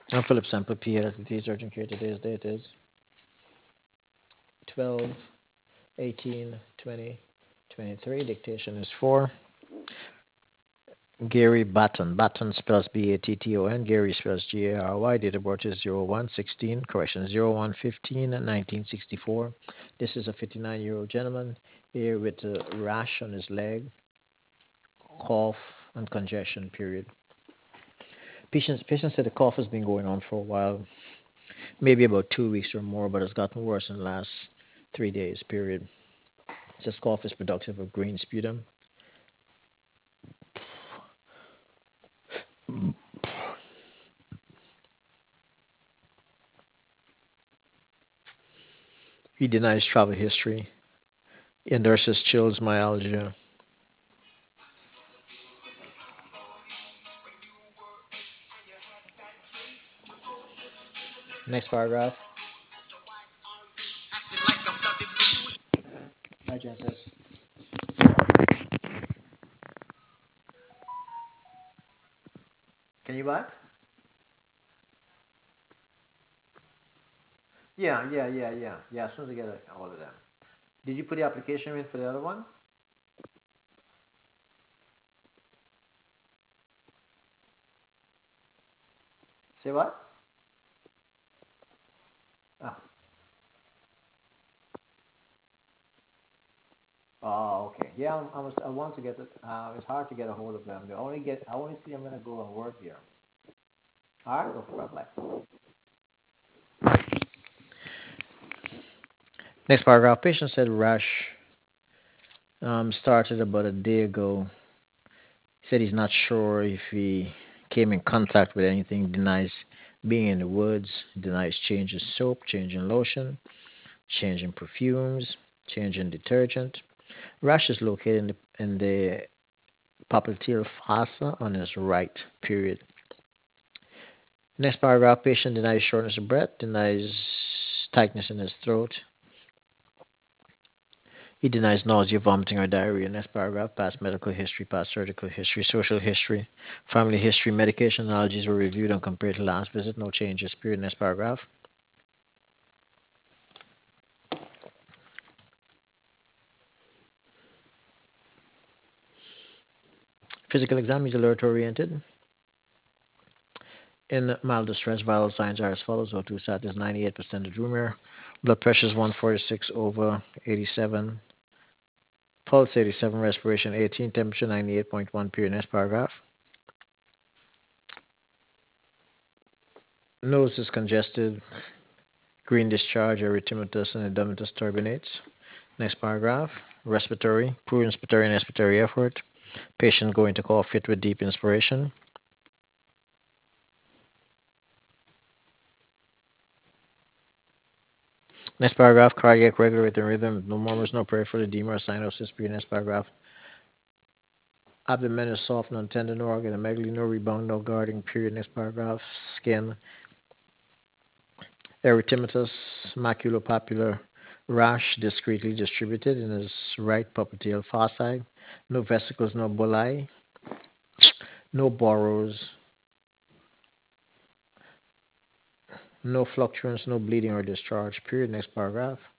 I'm Philip Sample, PA at the Urgent Care. Today's date is 12/18/2023. Dictation is 4. Gary Batton. Batton spells Batton. Gary spells Gary. Date of birth is 01/16, correction, 01/15/1964. This is a 59-year-old gentleman here with a rash on his leg, cough, and congestion, period. Patient said the cough has been going on for a while, maybe about 2 weeks or more, but it's gotten worse in the last 3 days, period. Says cough is productive of green sputum. He denies travel history. He endorses chills, myalgia. Next paragraph. Hi, Genesis. Can you back? Yeah. As soon as I get all of them. Did you put the application in for the other one? Say what? Ah. Oh, okay. Yeah, I want to get it. It's hard to get a hold of them. I only see I'm gonna go and work here. All right, go for it. Bye. Next paragraph. Patient said rash started about a day ago. He said he's not sure if he came in contact with anything. Denies being in the woods. Denies changing soap, changing lotion, changing perfumes, changing detergent. Rash is located in the popliteal fossa on his right. Period. Next paragraph. Patient denies shortness of breath. Denies tightness in his throat. He denies nausea, vomiting, or diarrhea. Next paragraph. Past medical history, past surgical history, social history, family history, medication allergies were reviewed and compared to last visit. No changes. Period. Next paragraph. Physical exam is alert oriented. In mild distress, vital signs are as follows. O2 sat is 98% of Drumere. Blood pressure is 146 over 87. Pulse 87, respiration 18, temperature 98.1. Period. Next paragraph. Nose is congested, green discharge, erythematous, and edematous turbinates. Next paragraph. Respiratory, poor inspiratory and expiratory effort. Patient going to cough fit with deep inspiration. Next paragraph. Cardiac regulating rhythm, no murmurs, no peripheral edema or cyanosis. Period. Next paragraph. Abdomen is soft, non-tender, no organomegaly, no rebound, no guarding. Period. Next paragraph. Skin, erythematous, maculopapular rash, discretely distributed in his right popliteal foci. No vesicles, no bullae, no boros, no fluctuance, no bleeding or discharge. Period. Next paragraph.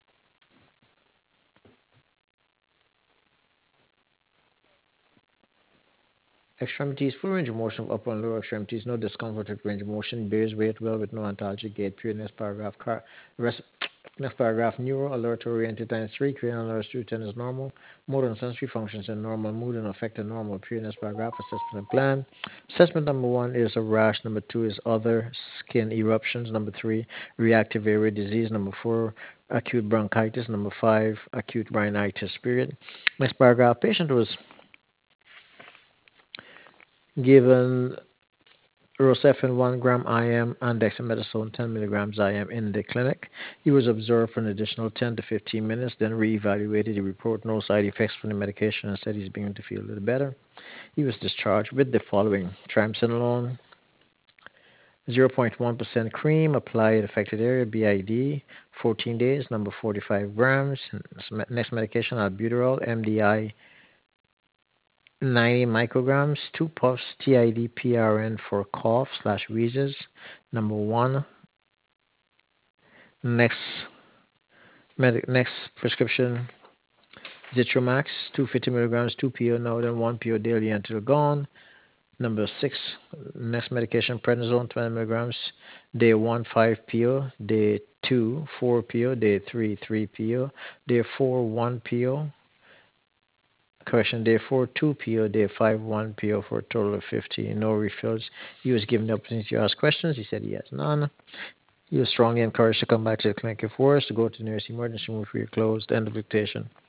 Extremities, full range of motion of upper and lower extremities, no discomfort with range of motion, bears weight well with no ontologic gait. Period. Next paragraph. Rest, next paragraph. Neuro alert oriented times 3, cranial alert 2, 10 is normal. Motor and sensory functions are normal. Mood and affect are normal. Period. Next paragraph. Assessment and plan. Assessment number 1 is a rash. Number 2 is other skin eruptions. Number 3, reactive airway disease. Number 4, acute bronchitis. Number 5, acute rhinitis. Period. Next paragraph. Patient was given Rocephin 1 gram IM and dexamethasone 10 milligrams IM in the clinic. He was observed for an additional 10 to 15 minutes, then reevaluated. He reported no side effects from the medication and said he's beginning to feel a little better. He was discharged with the following: triamcinolone, 0.1% cream applied affected area, BID, 14 days, number 45 grams. Next medication, albuterol, MDI 90 micrograms, 2 puffs TID PRN for cough slash wheezes. Number 1. Next prescription, Zitromax, 250 milligrams, 2 PO, no than 1 PO daily until gone. Number 6, next medication, prednisone, 20 milligrams, day 1, 5 PO, day 2, 4 PO, day 3, 3 PO, day 4, 1 PO, correction, day 4, 2 PO, day 5, 1 PO for a total of 50. No refills. He was given the opportunity to ask questions. He said he has none. He was strongly encouraged to come back to the clinic if worse, to go to the nearest emergency room if we are closed. End of dictation.